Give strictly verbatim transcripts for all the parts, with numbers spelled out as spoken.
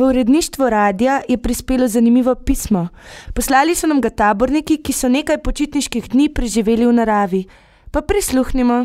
V uredništvo radia je prispelo zanimivo pismo. Poslali so nam ga taborniki, ki so nekaj počitniških dni preživeli v naravi. Pa prisluhnimo.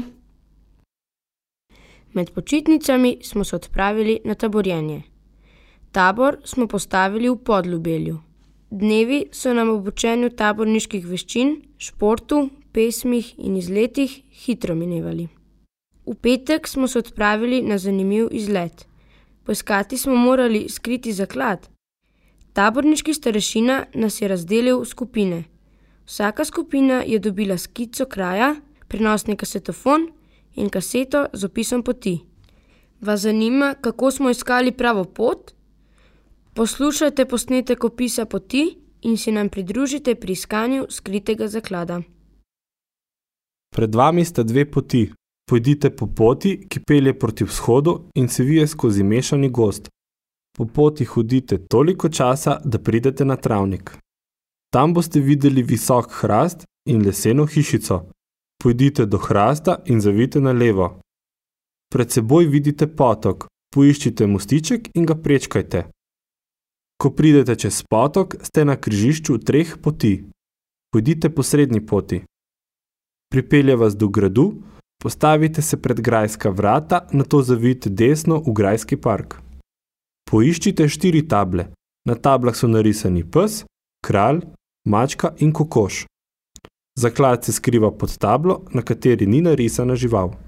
Med počitnicami smo se odpravili na taborjenje. Tabor smo postavili v Podljubelju. Dnevi so nam ob učenju taborniških veščin, športu, pesmih in izletih hitro minevali. V petek smo se odpravili na zanimiv izlet. Poiskati smo morali skriti zaklad. Taborniški starešina nas je razdelil v skupine. Vsaka skupina je dobila skico kraja, prenosni kasetofon in kaseto z opisom poti. Vas zanima, kako smo iskali pravo pot? Poslušajte posnetek opisa poti in se nam pridružite pri iskanju skritega zaklada. Pred vami sta dve poti. Pojdite po poti, ki pelje proti vzhodu in se vije skozi mešani gozd. Po poti hodite toliko časa, da pridete na travnik. Tam boste videli visok hrast in leseno hišico. Pojdite do hrasta in zavijte na levo. Pred seboj vidite potok. Poiščite mostiček in ga prečkajte. Ko pridete čez potok, ste na križišču treh poti. Pojdite po srednji poti. Pripelje vas do gradu, postavite se pred grajska vrata, nato zavijte desno v grajski park. Poiščite štiri table. Na tablah so narisani pes, kralj, mačka in kokoš. Zaklad se skriva pod tablo, na kateri ni narisana žival.